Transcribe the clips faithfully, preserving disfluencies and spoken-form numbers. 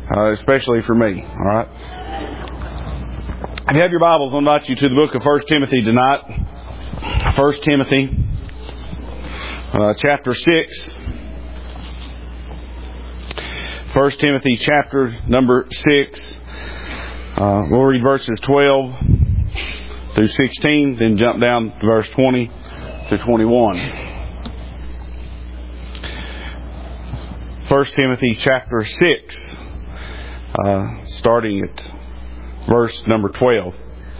uh, especially for me. All right. If you have your Bibles, I'll invite you to the book of First Timothy tonight. First Timothy, uh, chapter six. First Timothy, chapter number six. Uh, we'll read verses twelve through sixteen, then jump down to verse twenty through twenty-one. First Timothy, chapter six, uh, starting at verse number twelve.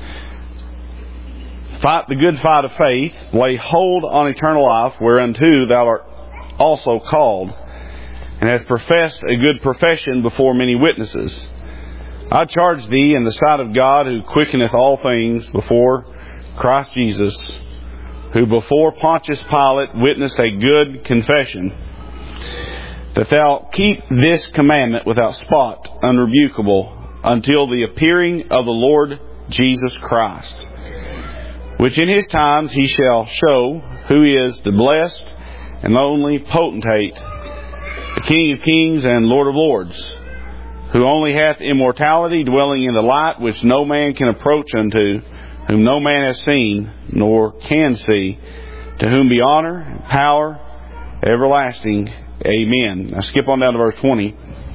Fight the good fight of faith, lay hold on eternal life, whereunto thou art also called, and hast professed a good profession before many witnesses. I charge thee in the sight of God, who quickeneth all things, before Christ Jesus, who before Pontius Pilate witnessed a good confession, that thou keep this commandment without spot, unrebukable, until the appearing of the Lord Jesus Christ, which in His times He shall show who is the blessed and only potentate, the King of kings and Lord of lords, who only hath immortality, dwelling in the light which no man can approach unto, whom no man has seen nor can see, to whom be honor and power everlasting. Amen. Now skip on down to verse twenty.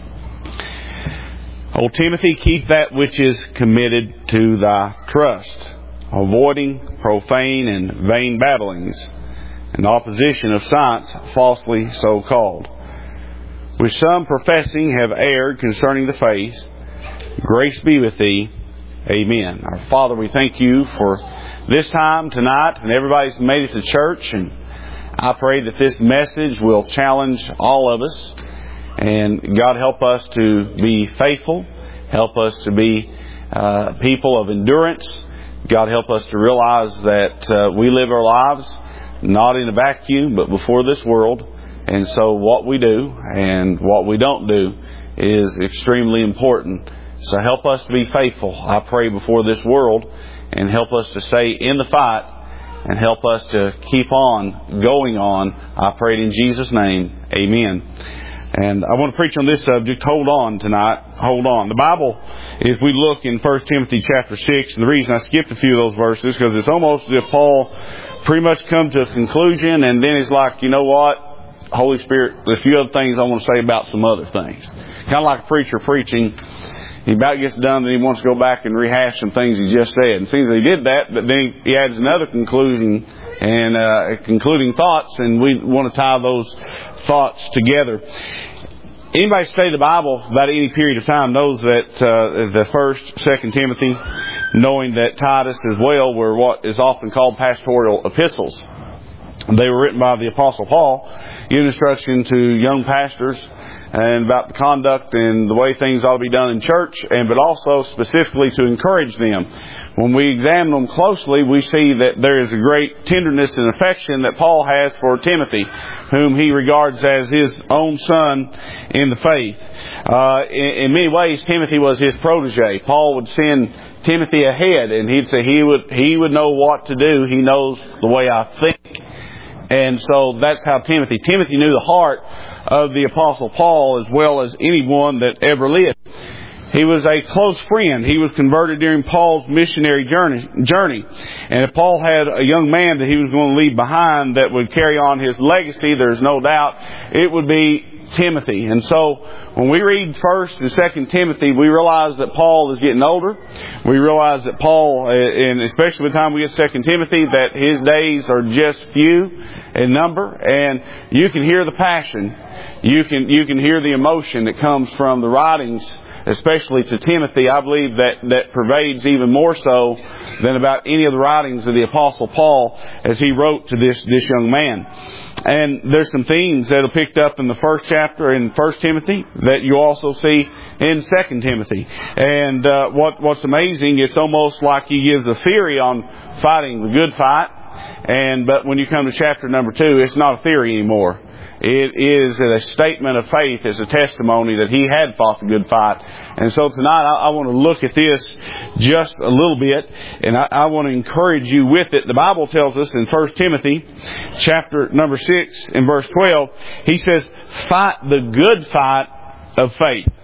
O Timothy, keep that which is committed to thy trust, avoiding profane and vain babblings, and opposition of science falsely so called, which some professing have erred concerning the faith. Grace be with thee. Amen. Our Father, we thank you for this time tonight, and everybody's made it to church, and I pray that this message will challenge all of us. And God, help us to be faithful. Help us to be uh, people of endurance. God, help us to realize that uh, we live our lives not in a vacuum, but before this world. And so what we do and what we don't do is extremely important. So help us to be faithful, I pray, before this world, and help us to stay in the fight, and help us to keep on going on. I pray it in Jesus' name. Amen. And I want to preach on this subject. Hold on tonight. Hold on. The Bible, if we look in First Timothy chapter six, the reason I skipped a few of those verses, because it's almost as if Paul pretty much come to a conclusion, and then he's like, you know what? Holy Spirit, there's a few other things I want to say about some other things. Kind of like a preacher preaching. He about gets done, and he wants to go back and rehash some things he just said. And it seems he did that, but then he adds another conclusion and uh, concluding thoughts, and we want to tie those thoughts together. Anybody study the Bible about any period of time knows that uh, the First, Second Timothy, knowing that Titus as well, were what is often called pastoral epistles. They were written by the Apostle Paul, giving instruction to young pastors and about the conduct and the way things ought to be done in church, and but also specifically to encourage them. When we examine them closely, we see that there is a great tenderness and affection that Paul has for Timothy, whom he regards as his own son in the faith. Uh, in, in many ways, Timothy was his protege. Paul would send Timothy ahead, and he'd say he would he would know what to do. He knows the way I think. And so that's how Timothy. Timothy knew the heart of the Apostle Paul as well as anyone that ever lived. He was a close friend. He was converted during Paul's missionary journey. journey. And if Paul had a young man that he was going to leave behind that would carry on his legacy, there's no doubt it would be Timothy. And so when we read First and Second Timothy, we realize that Paul is getting older. We realize that Paul, and especially by the time we get Second Timothy, that his days are just few in number, and you can hear the passion. You can you can hear the emotion that comes from the writings, especially to Timothy. I believe that that pervades even more so than about any of the writings of the Apostle Paul as he wrote to this this young man. And there's some themes that are picked up in the first chapter in First Timothy that you also see in Second Timothy. And uh, what what's amazing, it's almost like he gives a theory on fighting the good fight. And but when you come to chapter number two, it's not a theory anymore. It is a statement of faith. It's a testimony that he had fought the good fight. And so tonight I, I want to look at this just a little bit, and I, I want to encourage you with it. The Bible tells us in First Timothy chapter number six and verse twelve, he says, fight the good fight of faith.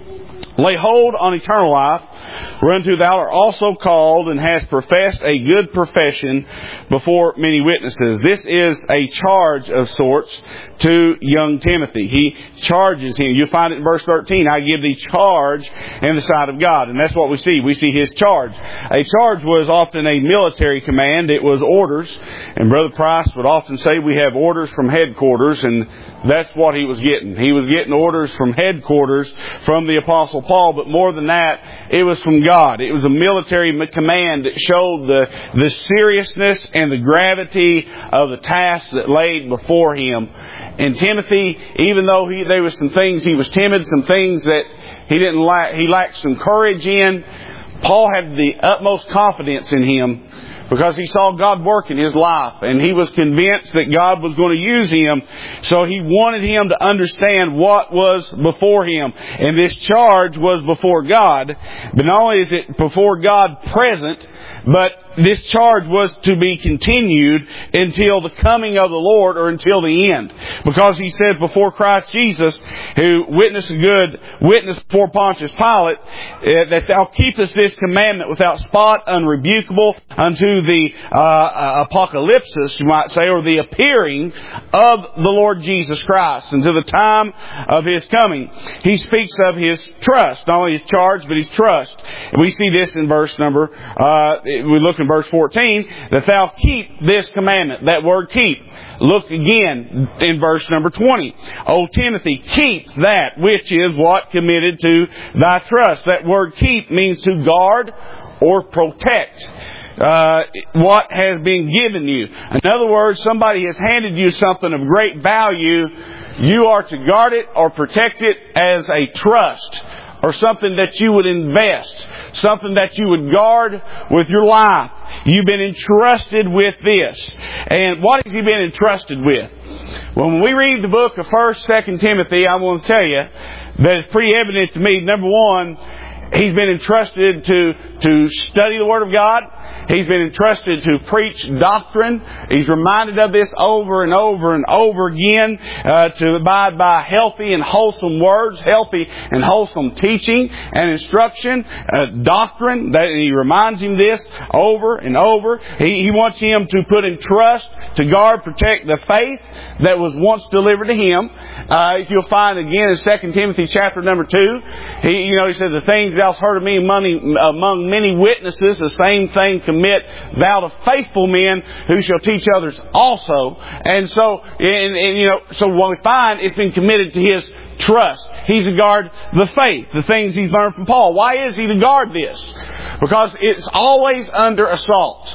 lay hold on eternal life, whereunto thou art also called, and hast professed a good profession before many witnesses. This is a charge of sorts to young Timothy. He charges him. You'll find it in verse thirteen. I give thee charge in the sight of God. And that's what we see. We see his charge. A charge was often a military command. It was orders. And Brother Price would often say we have orders from headquarters, and that's what he was getting. He was getting orders from headquarters from the Apostle Paul, but more than that, it was from God. It was a military command that showed the, the seriousness and the gravity of the task that laid before him. And Timothy, even though he, there was some things he was timid, some things that he didn't lack, he lacked some courage in, Paul had the utmost confidence in him, because he saw God work in his life, and he was convinced that God was going to use him. So he wanted him to understand what was before him. And this charge was before God. But not only is it before God present, but this charge was to be continued until the coming of the Lord, or until the end. Because he said before Christ Jesus, who witnessed a good witness before Pontius Pilate, uh, that thou keepest this commandment without spot, unrebukable, unto the uh, apocalypsis, you might say, or the appearing of the Lord Jesus Christ, until the time of His coming. He speaks of His trust, not only His charge, but His trust. And we see this in verse number, uh, we look in verse fourteen, that thou keep this commandment. That word keep. Look again in verse number twenty. O Timothy, keep that which is what committed to thy trust. That word keep means to guard or protect Uh, what has been given you. In other words, somebody has handed you something of great value. You are to guard it or protect it as a trust, or something that you would invest, something that you would guard with your life. You've been entrusted with this. And what has he been entrusted with? Well, when we read the book of First, Second Timothy, I want to tell you that it's pretty evident to me. Number one, he's been entrusted to, to study the Word of God. He's been entrusted to preach doctrine. He's reminded of this over and over and over again, uh, to abide by healthy and wholesome words, healthy and wholesome teaching and instruction, uh, doctrine. That he reminds him this over and over. He, he wants him to put in trust, to guard, protect the faith that was once delivered to him. Uh, if you'll find again in Second Timothy chapter number two, he, you know, he said, the things thou hast heard of me among, among many witnesses, the same thing commit thou to faithful men who shall teach others also. And so, and, and, you know, so what we find, it's been committed to his trust. He's to guard the faith, the things he's learned from Paul. Why is he to guard this? Because it's always under assault.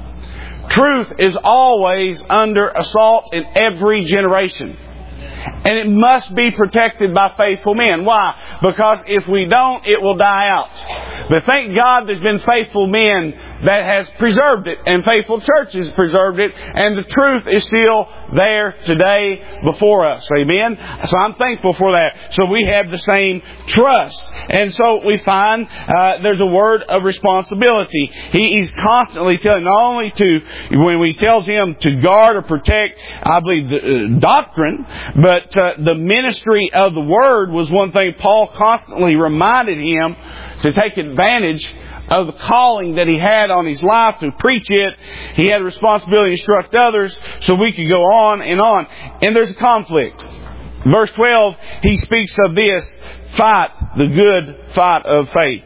Truth is always under assault in every generation. And it must be protected by faithful men. Why? Because if we don't, it will die out. But thank God there's been faithful men that has preserved it, and faithful churches preserved it, and the truth is still there today before us. Amen? So I'm thankful for that. So we have the same trust. And so we find uh, there's a word of responsibility. He, he's constantly telling, not only to, when he tells him to guard or protect, I believe, the uh, doctrine, but uh, the ministry of the Word was one thing Paul constantly reminded him to take advantage of the calling that he had on his life to preach it. He had a responsibility to instruct others, so we could go on and on. And there's a conflict. Verse twelve, he speaks of this, fight the good fight of faith.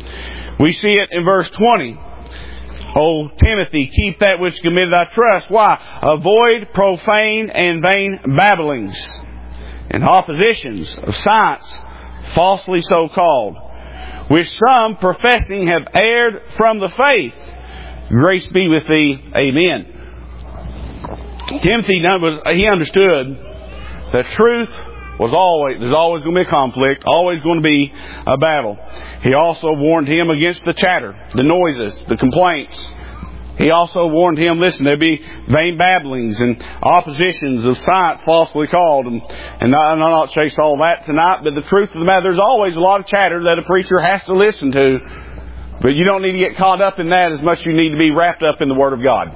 We see it in verse twenty. O Timothy, keep that which committed thy trust. Why? Avoid profane and vain babblings and oppositions of science, falsely so called, which some professing have erred from the faith. Grace be with thee. Amen. Timothy, he understood that truth was always, there's always going to be a conflict, always going to be a battle. He also warned him against the chatter, the noises, the complaints. He also warned him, listen, there'll be vain babblings and oppositions of science falsely called. And, and I'll not chase all that tonight, but the truth of the matter, there's always a lot of chatter that a preacher has to listen to. But you don't need to get caught up in that as much as you need to be wrapped up in the Word of God.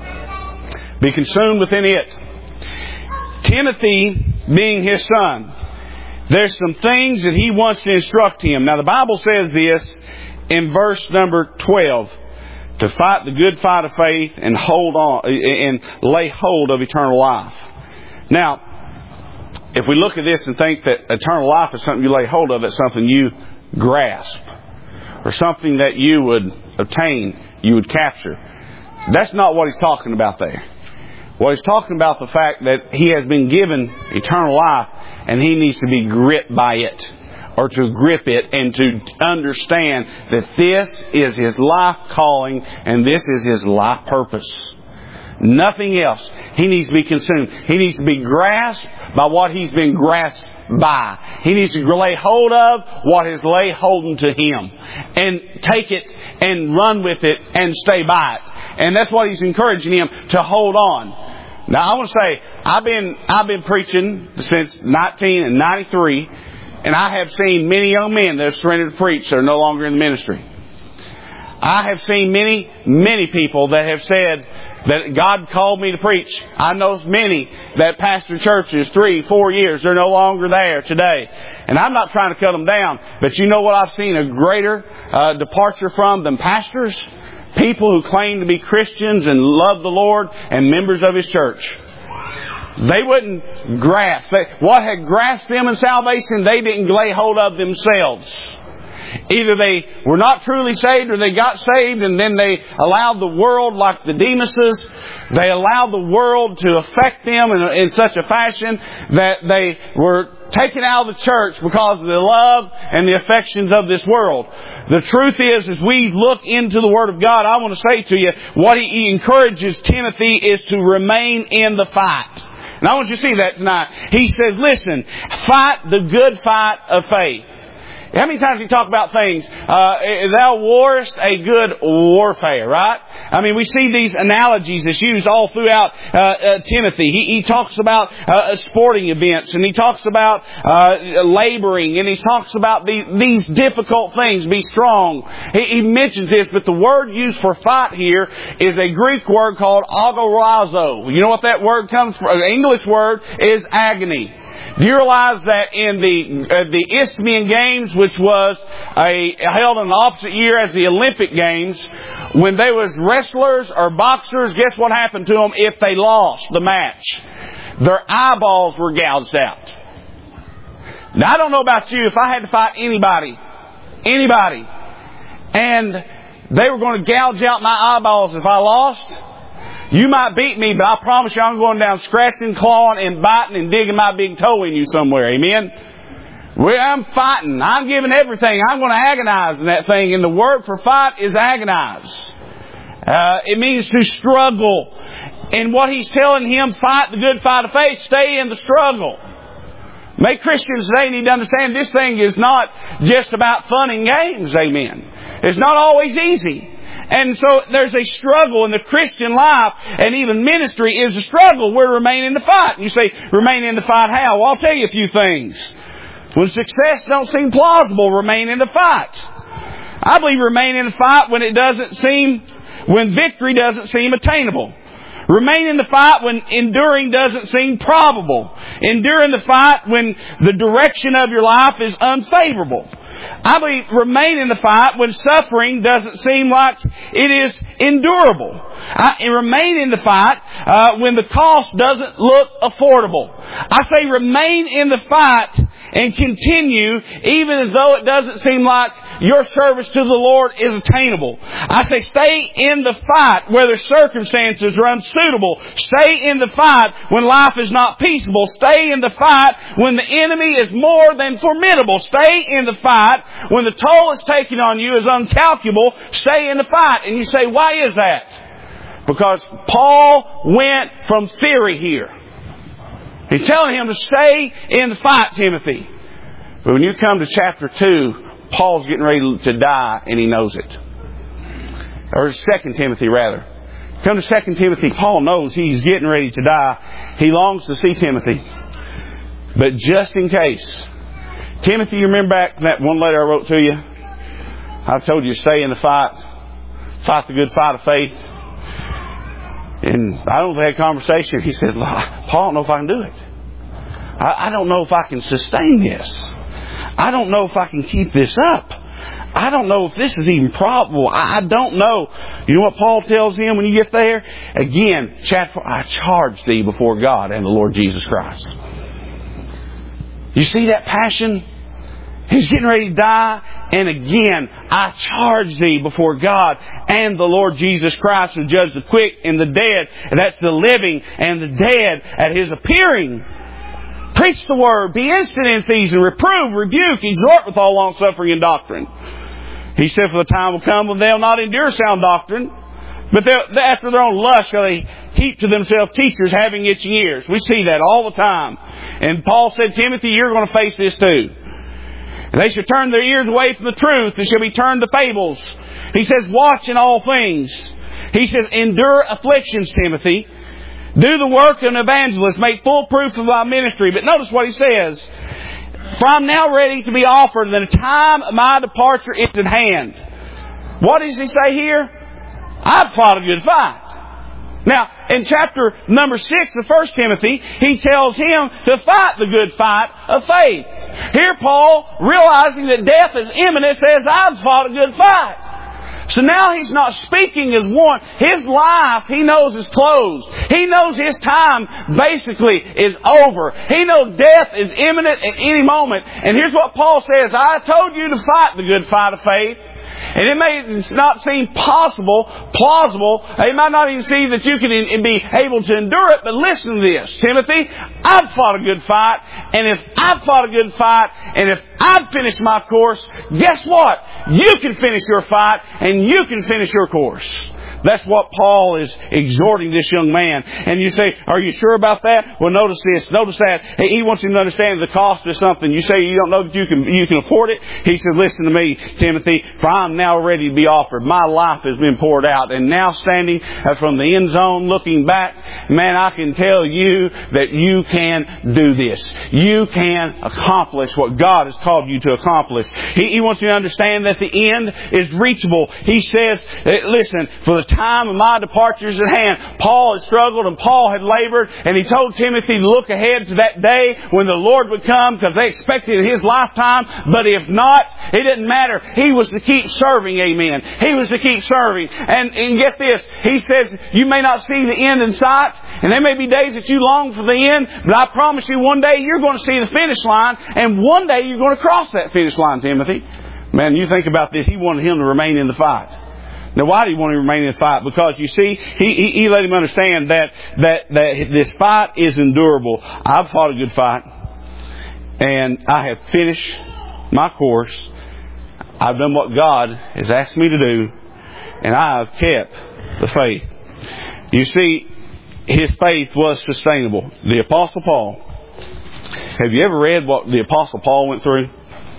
Be consumed within it. Timothy, being his son, There's some things that he wants to instruct him. Now the Bible says this in verse number twelve. To fight the good fight of faith and hold on and lay hold of eternal life. Now, if we look at this and think that eternal life is something you lay hold of, it's something you grasp, or something that you would obtain, you would capture. That's not what he's talking about there. Well, he's talking about the fact that he has been given eternal life and he needs to be gripped by it, or to grip it and to understand that this is his life calling and this is his life purpose. Nothing else. He needs to be consumed. He needs to be grasped by what he's been grasped by. He needs to lay hold of what has lay holden to him and take it and run with it and stay by it. And that's what he's encouraging him to hold on. Now I want to say, I've been, I've been preaching since nineteen ninety-three. And I have seen many young men that have surrendered to preach that are no longer in the ministry. I have seen many, many people that have said that God called me to preach. I know many that pastor churches three, four years. They're no longer there today. And I'm not trying to cut them down. But you know what I've seen a greater uh, departure from than pastors? People who claim to be Christians and love the Lord and members of His church. They wouldn't grasp. What had grasped them in salvation, they didn't lay hold of themselves. Either they were not truly saved or they got saved and then they allowed the world, like the Demuses, they allowed the world to affect them in, in such a fashion that they were taken out of the church because of the love and the affections of this world. The truth is, as we look into the Word of God, I want to say to you, what he encourages Timothy is to remain in the fight. And I want you to see that tonight. He says, listen, fight the good fight of faith. How many times he talk about things? Uh, thou warst a good warfare, right? I mean, we see these analogies that's used all throughout uh, uh, Timothy. He, he talks about uh, sporting events, and he talks about uh, laboring, and he talks about the, these difficult things. Be strong. He, he mentions this, but the word used for fight here is a Greek word called agorazo. You know what that word comes from? The English word is agony. Do you realize that in the uh, the Isthmian Games, which was a held in the opposite year as the Olympic Games, when they was wrestlers or boxers, guess what happened to them if they lost the match? Their eyeballs were gouged out. Now, I don't know about you. If I had to fight anybody, anybody, and they were going to gouge out my eyeballs if I lost, you might beat me, but I promise you I'm going down scratching, clawing, and biting and digging my big toe in you somewhere. Amen? Well, I'm fighting. I'm giving everything. I'm going to agonize in that thing. And the word for fight is agonize. Uh, it means to struggle. And what he's telling him, fight the good fight of faith. Stay in the struggle. Make Christians today need to understand this thing is not just about fun and games. Amen. It's not always easy. And so there's a struggle in the Christian life, and even ministry is a struggle. We're remaining in the fight. And you say, remain in the fight how? Well, I'll tell you a few things. When success don't seem plausible, remain in the fight. I believe remain in the fight when it doesn't seem, when victory doesn't seem attainable. Remain in the fight when enduring doesn't seem probable. Endure in the fight when the direction of your life is unfavorable. I believe remain in the fight when suffering doesn't seem like it is endurable. I, remain in the fight uh, when the cost doesn't look affordable. I say remain in the fight and continue even as though it doesn't seem like your service to the Lord is attainable. I say stay in the fight where the circumstances are unsuitable. Stay in the fight when life is not peaceable. Stay in the fight when the enemy is more than formidable. Stay in the fight when the toll it's taking on you is uncalculable. Stay in the fight. And you say, why is that? Because Paul went from theory here. He's telling him to stay in the fight, Timothy. But when you come to chapter two, Paul's getting ready to die, and he knows it. Or Second Timothy, rather. Come to Second Timothy, Paul knows he's getting ready to die. He longs to see Timothy. But just in case, Timothy, you remember back that one letter I wrote to you? I told you to stay in the fight. Fight the good fight of faith. And I don't know if they had a conversation. He said, Paul, I don't know if I can do it. I, I don't know if I can sustain this. I don't know if I can keep this up. I don't know if this is even probable. I, I don't know. You know what Paul tells him when you get there? Again, chapter four, I charge thee before God and the Lord Jesus Christ. You see that passion? He's getting ready to die. And again, I charge thee before God and the Lord Jesus Christ, who judge the quick and the dead. And that's the living and the dead at His appearing. Preach the word. Be instant in season. Reprove, rebuke, exhort with all long suffering and doctrine. He said, for the time will come when they'll not endure sound doctrine, but after their own lust shall they heap to themselves teachers having itching ears. We see that all the time. And Paul said, Timothy, you're going to face this too. And they shall turn their ears away from the truth and shall be turned to fables. He says, watch in all things. He says, endure afflictions, Timothy. Do the work of an evangelist. Make full proof of my ministry. But notice what he says. For I'm now ready to be offered, and the time of my departure is at hand. What does he say here? I've fought a good fight. Now, in chapter number six of First Timothy, he tells him to fight the good fight of faith. Here Paul, realizing that death is imminent, says, I've fought a good fight. So now he's not speaking as one. His life, he knows, is closed. He knows his time basically is over. He knows death is imminent at any moment. And here's what Paul says, I told you to fight the good fight of faith. And it may not seem possible, plausible. It might not even seem that you can be able to endure it. But listen to this, Timothy. I've fought a good fight. And if I've fought a good fight, and if I've finished my course, guess what? You can finish your fight, and you can finish your course. That's what Paul is exhorting this young man. And you say, are you sure about that? Well, notice this. Notice that. He wants him to understand the cost of something. You say you don't know that you can you can afford it. He says, listen to me, Timothy, for I'm now ready to be offered. My life has been poured out. And now standing from the end zone looking back, man, I can tell you that you can do this. You can accomplish what God has called you to accomplish. He, he wants you to understand that the end is reachable. He says, listen, for the time of my departure is at hand. Paul had struggled and Paul had labored, and he told Timothy to look ahead to that day when the Lord would come, because they expected in his lifetime. But if not, it didn't matter. He was to keep serving, amen. He was to keep serving. And, and get this, he says, you may not see the end in sight, and there may be days that you long for the end, but I promise you one day you're going to see the finish line, and one day you're going to cross that finish line, Timothy. Man, you think about this. He wanted him to remain in the fight. Now, why do you want him to remain in the fight? Because, you see, he, he, he let him understand that, that, that this fight is endurable. I've fought a good fight, and I have finished my course. I've done what God has asked me to do, and I have kept the faith. You see, his faith was sustainable. The Apostle Paul. Have you ever read what the Apostle Paul went through?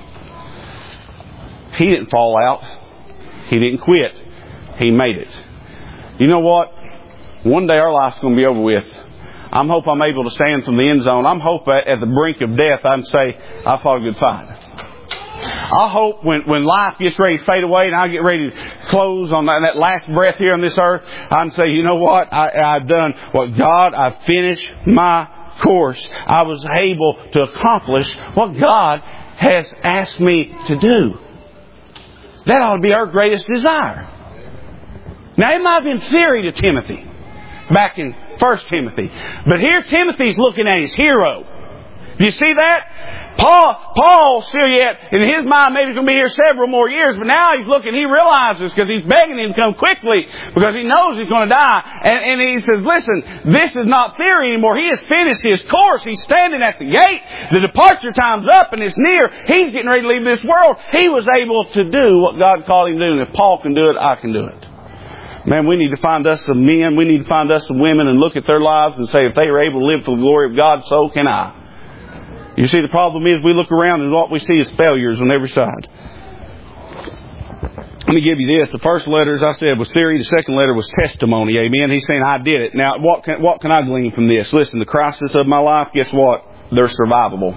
He didn't fall out. He didn't quit. He made it. You know what? One day our life's going to be over with. I'm hope I'm able to stand from the end zone. I'm hope at the brink of death I can say, I fought a good fight. I hope when, when life gets ready to fade away and I get ready to close on that, that last breath here on this earth, I can say, you know what? I, I've done what God, I've finished my course. I was able to accomplish what God has asked me to do. That ought to be our greatest desire. Now, it might have been theory to Timothy back in First Timothy. But here Timothy's looking at his hero. Do you see that? Paul, Paul still yet, in his mind, maybe he's going to be here several more years, but now he's looking, he realizes, because he's begging him to come quickly, because he knows he's going to die. And, and he says, listen, this is not theory anymore. He has finished his course. He's standing at the gate. The departure time's up and it's near. He's getting ready to leave this world. He was able to do what God called him to do. And if Paul can do it, I can do it. Man, we need to find us some men, we need to find us some women and look at their lives and say, if they were able to live for the glory of God, so can I. You see, the problem is we look around and what we see is failures on every side. Let me give you this. The first letter, as I said, was theory. The second letter was testimony. Amen. He's saying, I did it. Now, what can, what can I glean from this? Listen, the crisis of my life, guess what? They're survivable.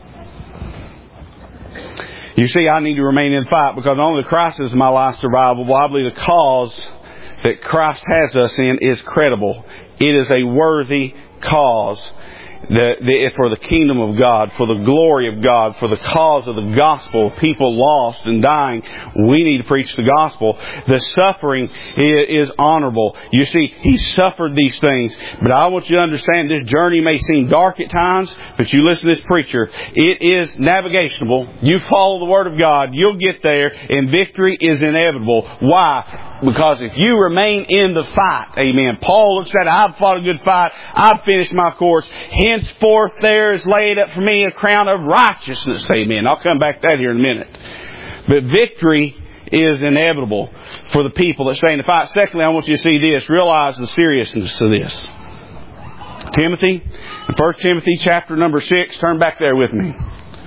You see, I need to remain in the fight because not only the crisis of my life is survivable, I believe the cause that Christ has us in is credible. It is a worthy cause. the, the, for the kingdom of God, for the glory of God, for the cause of the gospel, people lost and dying, we need to preach the gospel. The suffering is, is honorable. You see, He suffered these things. But I want you to understand, this journey may seem dark at times, but you listen to this preacher, it is navigational. You follow the Word of God, you'll get there, and victory is inevitable. Why? Because if you remain in the fight, amen. Paul looks at it, I've fought a good fight, I've finished my course. Henceforth there is laid up for me a crown of righteousness, amen. I'll come back to that here in a minute. But victory is inevitable for the people that stay in the fight. Secondly, I want you to see this. Realize the seriousness of this. Timothy, in First Timothy chapter number six, turn back there with me.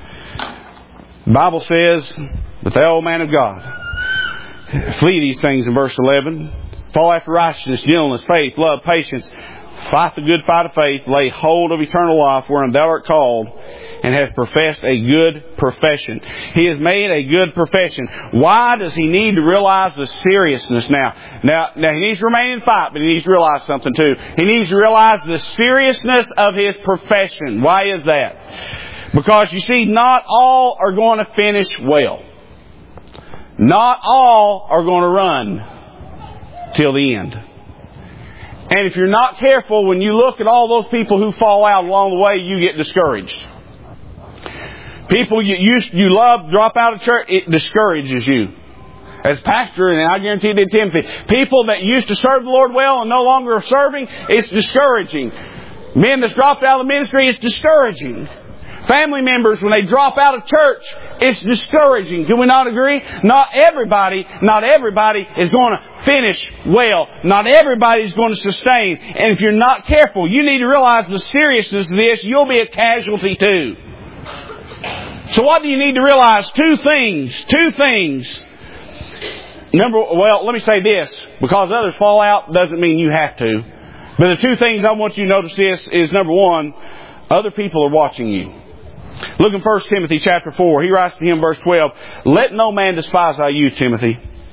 The Bible says that the old man of God, flee these things in verse eleven. Fall after righteousness, gentleness, faith, love, patience. Fight the good fight of faith. Lay hold of eternal life, wherein thou art called, and hast professed a good profession. He has made a good profession. Why does he need to realize the seriousness now? Now, now he needs to remain in fight, but he needs to realize something too. He needs to realize the seriousness of his profession. Why is that? Because you see, not all are going to finish well. Not all are going to run till the end. And if you're not careful, when you look at all those people who fall out along the way, you get discouraged. People you used, you love drop out of church, it discourages you. As pastor, and I guarantee you did Timothy, people that used to serve the Lord well and no longer are serving, it's discouraging. Men that's dropped out of the ministry, it's discouraging. Family members, when they drop out of church, it's discouraging. Can we not agree? Not everybody, not everybody is going to finish well. Not everybody is going to sustain. And if you're not careful, you need to realize the seriousness of this. You'll be a casualty too. So what do you need to realize? Two things. Two things. Number, well, let me say this. Because others fall out doesn't mean you have to. But the two things I want you to notice this is, number one, other people are watching you. Look in First Timothy chapter four. He writes to him, verse twelve, let no man despise thy youth, Timothy.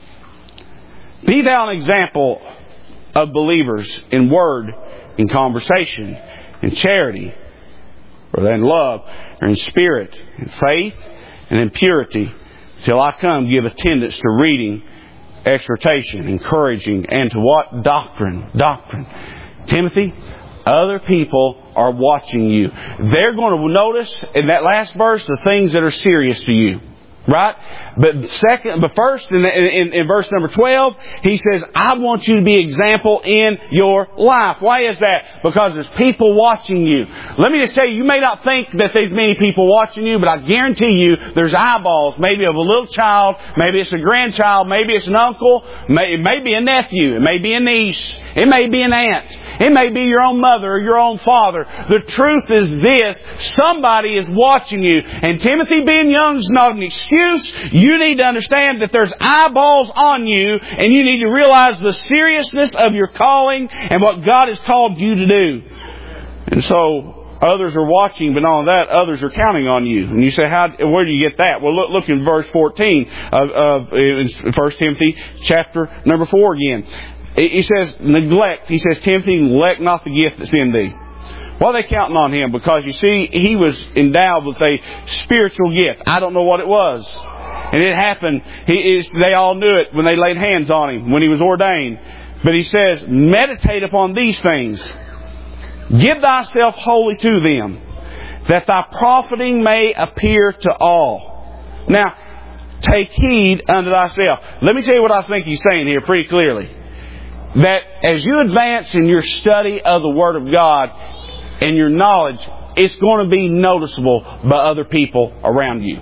Be thou an example of believers in word, in conversation, in charity, or in love, or in spirit, in faith, and in purity. Till I come, give attendance to reading, exhortation, encouraging, and to what? Doctrine. Doctrine. Timothy, other people are watching you. They're going to notice in that last verse the things that are serious to you. Right? But second, but first, in, in, in verse number twelve, he says, I want you to be example in your life. Why is that? Because there's people watching you. Let me just tell you, you may not think that there's many people watching you, but I guarantee you there's eyeballs, maybe of a little child, maybe it's a grandchild, maybe it's an uncle, it may be a nephew, it may be a niece, it may be an aunt. It may be your own mother or your own father. The truth is this. Somebody is watching you. And Timothy, being young is not an excuse. You need to understand that there's eyeballs on you, and you need to realize the seriousness of your calling and what God has called you to do. And so others are watching, but not only that, others are counting on you. And you say, "How? Where do you get that?" Well, look, look in verse fourteen of, of First Timothy chapter number four again. He says, neglect. He says, Timothy, neglect not the gift that's in thee. Why are they counting on him? Because you see, he was endowed with a spiritual gift. I don't know what it was. And it happened. He is, they all knew it when they laid hands on him, when he was ordained. But he says, meditate upon these things. Give thyself wholly to them, that thy profiting may appear to all. Now, take heed unto thyself. Let me tell you what I think he's saying here pretty clearly. That as you advance in your study of the Word of God and your knowledge, it's going to be noticeable by other people around you.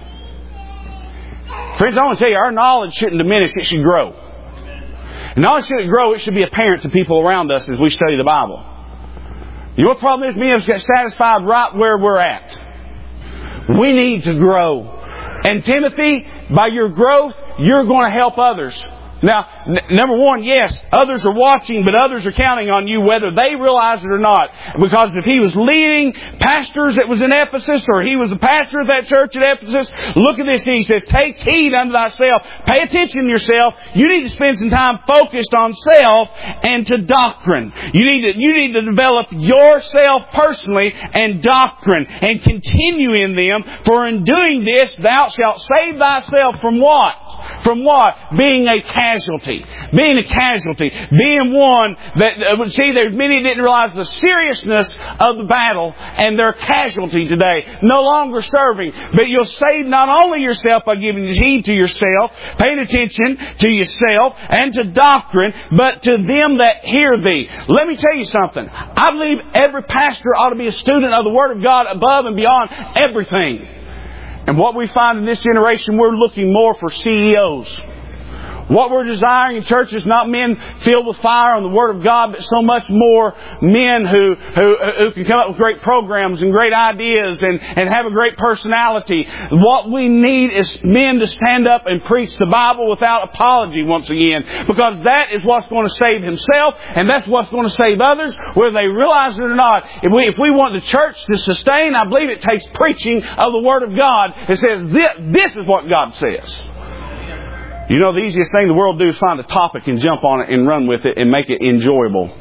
Friends, I want to tell you, our knowledge shouldn't diminish, it should grow. Knowledge shouldn't grow, it should be apparent to people around us as we study the Bible. You know what the problem is? Many of us get satisfied right where we're at. We need to grow. And Timothy, by your growth, you're going to help others. Now, n- number one, yes, others are watching, but others are counting on you whether they realize it or not. Because if he was leading pastors that was in Ephesus, or he was a pastor of that church at Ephesus, look at this. He says, take heed unto thyself. Pay attention to yourself. You need to spend some time focused on self and to doctrine. You need to, you need to develop yourself personally and doctrine and continue in them. For in doing this, thou shalt save thyself from what? From what? Being a casualty. Being a casualty. Being one that, uh, see, there's many that didn't realize the seriousness of the battle and their casualty today. No longer serving. But you'll save not only yourself by giving heed to yourself, paying attention to yourself and to doctrine, but to them that hear thee. Let me tell you something. I believe every pastor ought to be a student of the Word of God above and beyond everything. And what we find in this generation, we're looking more for C E Os. What we're desiring in church is not men filled with fire on the Word of God, but so much more men who, who, who can come up with great programs and great ideas and, and have a great personality. What we need is men to stand up and preach the Bible without apology once again. Because that is what's going to save himself, and that's what's going to save others, whether they realize it or not. If we, if we want the church to sustain, I believe it takes preaching of the Word of God. It says, this, this is what God says. You know, the easiest thing in the world to do is find a topic and jump on it and run with it and make it enjoyable.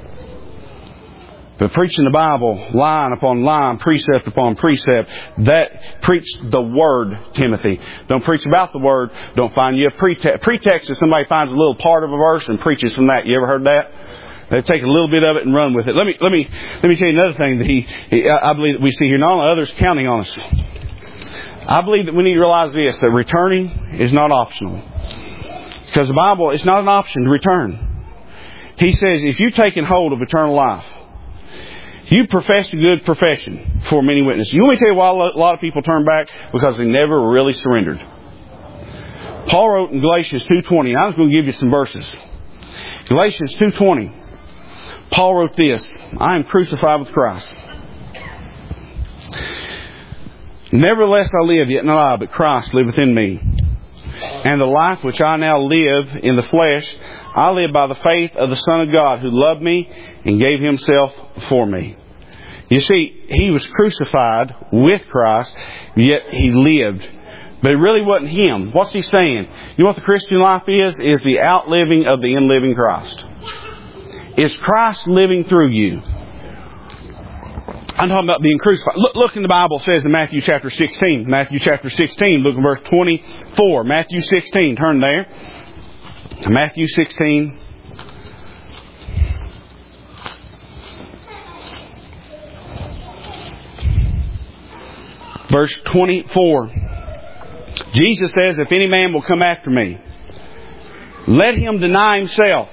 But preaching the Bible, line upon line, precept upon precept, that preach the Word, Timothy. Don't preach about the Word. Don't find you a pretext. Pretext is somebody finds a little part of a verse and preaches from that. You ever heard that? They take a little bit of it and run with it. Let me let me let me tell you another thing that he, he I believe that we see here. Not only others counting on us. I believe that we need to realize this: that returning is not optional. Because the Bible, it's not an option to return. He says, if you've taken hold of eternal life, you professed a good profession for many witnesses. You want me to tell you why a lot of people turn back? Because they never really surrendered. Paul wrote in Galatians two twenty. I'm just going to give you some verses. Galatians two twenty. Paul wrote this: I am crucified with Christ. Nevertheless I live, yet not I, but Christ liveth in me. And the life which I now live in the flesh, I live by the faith of the Son of God, who loved me and gave Himself for me. You see, He was crucified with Christ, yet He lived. But it really wasn't Him. What's He saying? You know what the Christian life is? Is the outliving of the in-living Christ. Is Christ living through you? I'm talking about being crucified. Look, look in the Bible, it says in Matthew chapter sixteen. Matthew chapter sixteen, look at verse twenty-four. Matthew sixteen, turn there. Matthew sixteen. Verse twenty-four. Jesus says, if any man will come after me, let him deny himself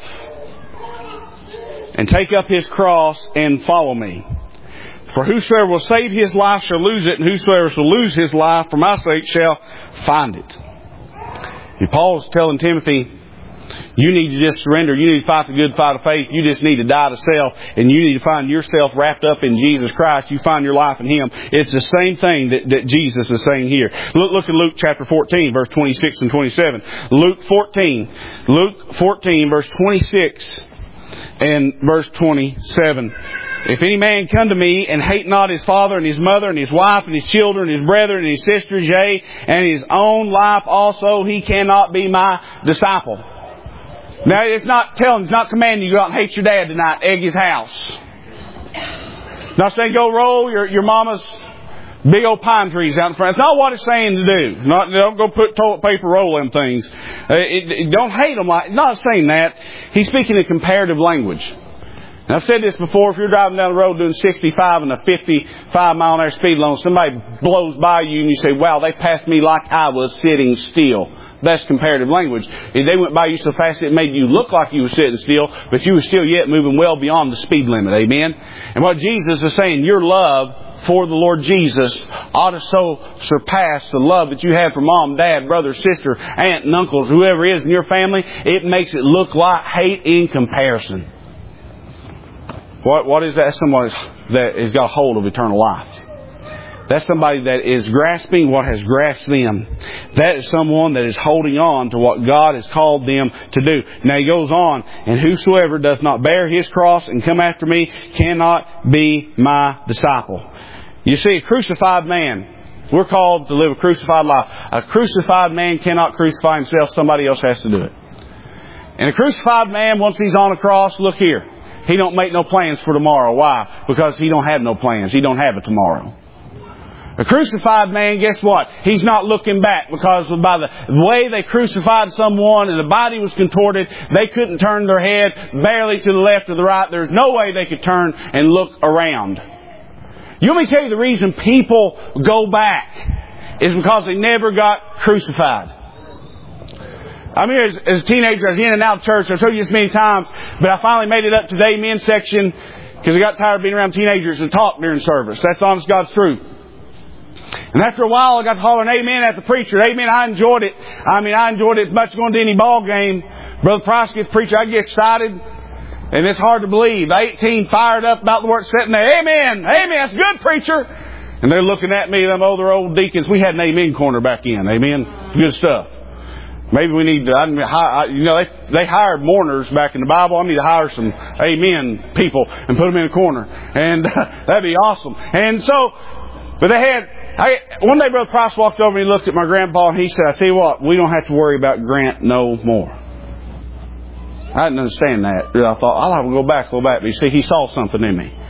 and take up his cross and follow me. For whosoever will save his life shall lose it, and whosoever shall lose his life for my sake shall find it. And Paul's telling Timothy, you need to just surrender. You need to fight the good fight of faith. You just need to die to self, and you need to find yourself wrapped up in Jesus Christ. You find your life in Him. It's the same thing that, that Jesus is saying here. Look, look at Luke chapter fourteen, verse twenty-six and twenty-seven. Luke fourteen. Luke fourteen, verse twenty-six and verse twenty-seven. If any man come to me and hate not his father and his mother and his wife and his children and his brethren and his sisters, yea, and his own life also, he cannot be my disciple. Now, it's not telling, it's not commanding you to go out and hate your dad tonight, egg his house. Not saying go roll your, your mama's big old pine trees out in front. It's not what it's saying to do. Not, don't go put toilet paper roll them things. Uh, it, it, don't hate them like, not saying that. He's speaking in comparative language. And I've said this before, if you're driving down the road doing sixty-five and a fifty-five mile an hour speed limit, somebody blows by you and you say, wow, they passed me like I was sitting still. That's comparative language. If they went by you so fast it made you look like you were sitting still, but you were still yet moving well beyond the speed limit. Amen? And what Jesus is saying, your love for the Lord Jesus ought to so surpass the love that you have for mom, dad, brother, sister, aunt, and uncles, whoever is in your family. It makes it look like hate in comparison. What, what is that? Someone that has got hold of eternal life. That's somebody that is grasping what has grasped them. That is someone that is holding on to what God has called them to do. Now he goes on, and whosoever doth not bear his cross and come after me cannot be my disciple. You see, a crucified man, we're called to live a crucified life. A crucified man cannot crucify himself. Somebody else has to do it. And a crucified man, once he's on a cross, look here, he don't make no plans for tomorrow. Why? Because he don't have no plans. He don't have a tomorrow. A crucified man, guess what? He's not looking back, because by the way they crucified someone and the body was contorted, they couldn't turn their head barely to the left or the right. There's no way they could turn and look around. You want me to tell you the reason people go back is because they never got crucified. I mean, as, as a teenager, I was in and out of church. I've told you this many times, but I finally made it up to the amen section because I got tired of being around teenagers and talk during service. That's honest God's truth. And after a while, I got to holler an amen at the preacher. Amen, I enjoyed it. I mean, I enjoyed it as much as going to any ball game. Brother Price gets preacher, I get excited. And it's hard to believe. eighteen fired up about the work, sitting there. Amen, amen, that's good, preacher. And they're looking at me, them other old deacons. We had an amen corner back in. Amen, good stuff. Maybe we need to, I, I, you know, they, they hired mourners back in the Bible. I need to hire some amen people and put them in a corner. And uh, that'd be awesome. And so, but they had, I, one day Brother Price walked over and he looked at my grandpa and he said, I tell you what, we don't have to worry about Grant no more. I didn't understand that. I thought, I'll have to go back, go back. But you see, he saw something in me.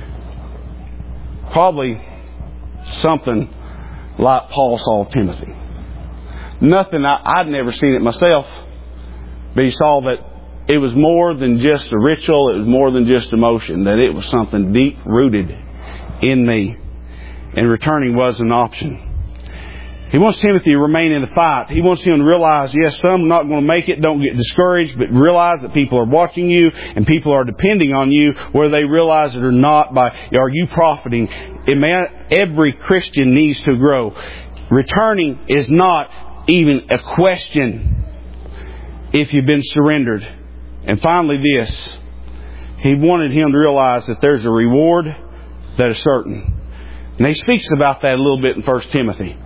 Probably something like Paul saw Timothy. Nothing, I, I'd never seen it myself. But he saw that it was more than just a ritual. It was more than just emotion. That it was something deep rooted in me. And returning was an option. He wants Timothy to remain in the fight. He wants him to realize, yes, some are not going to make it. Don't get discouraged, but realize that people are watching you and people are depending on you, whether they realize it or not. By are you profiting? It may, every Christian needs to grow. Returning is not even a question if you've been surrendered. And finally this, he wanted him to realize that there's a reward that is certain. And he speaks about that a little bit in First Timothy.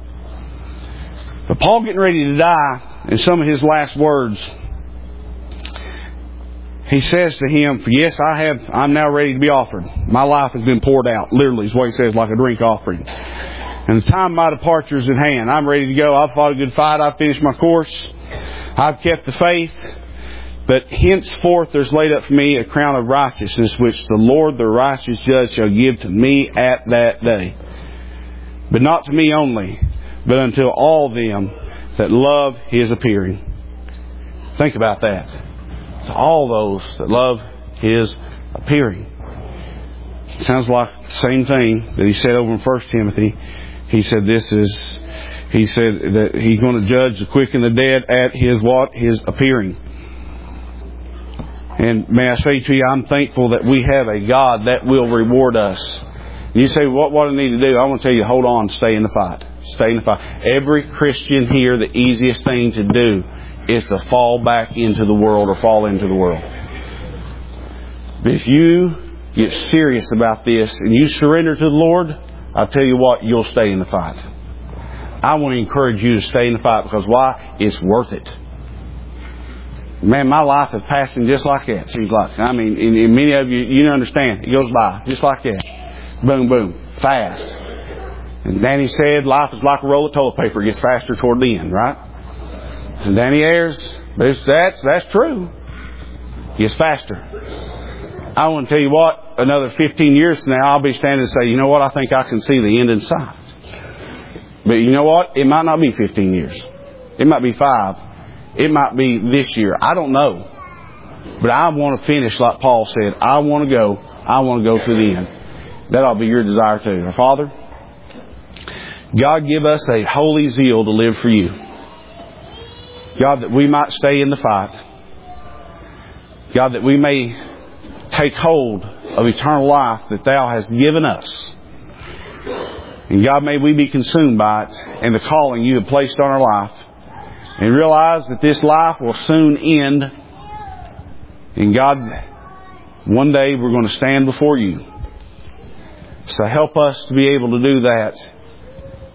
But Paul getting ready to die, in some of his last words, he says to him, yes, I have, I'm now ready to be offered. My life has been poured out, literally is what he says, like a drink offering. And the time of my departure is at hand. I'm ready to go. I've fought a good fight. I've finished my course. I've kept the faith. But henceforth there's laid up for me a crown of righteousness, which the Lord, the righteous judge, shall give to me at that day. But not to me only, but unto all them that love His appearing. Think about that. To all those that love His appearing. Sounds like the same thing that he said over in First Timothy. He said this is, he said that He's going to judge the quick and the dead at His what? His appearing. And may I say to you, I'm thankful that we have a God that will reward us. You say, what, what do I need to do? I want to tell you, hold on, stay in the fight. Stay in the fight. Every Christian here, the easiest thing to do is to fall back into the world or fall into the world. But if you get serious about this and you surrender to the Lord, I'll tell you what, you'll stay in the fight. I want to encourage you to stay in the fight because why? It's worth it. Man, my life is passing just like that. Seems like, I mean, and, and many of you, you don't understand. It goes by just like that. Boom, boom. Fast. And Danny said, life is like a roll of toilet paper. It gets faster toward the end, right? And Danny Ayers, that's, that's true. It gets faster. I want to tell you what, another fifteen years from now, I'll be standing and say, you know what, I think I can see the end in sight. But you know what? It might not be fifteen years. It might be five. It might be this year. I don't know. But I want to finish like Paul said. I want to go. I want to go to the end. That'll be your desire too. Our Father, God, give us a holy zeal to live for you. God, that we might stay in the fight. God, that we may take hold of eternal life that Thou hast given us. And God, may we be consumed by it and the calling You have placed on our life. And realize that this life will soon end. And God, one day we're going to stand before You. So help us to be able to do that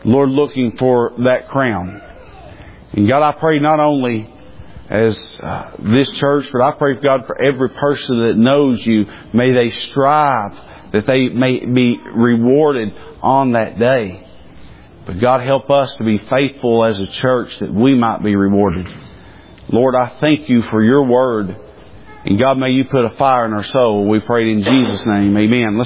Lord, looking for that crown. And God, I pray not only as uh, this church, but I pray, God, for every person that knows You. May they strive that they may be rewarded on that day. But God, help us to be faithful as a church that we might be rewarded. Lord, I thank You for Your Word. And God, may You put a fire in our soul. We pray it in Jesus' name. Amen. Let's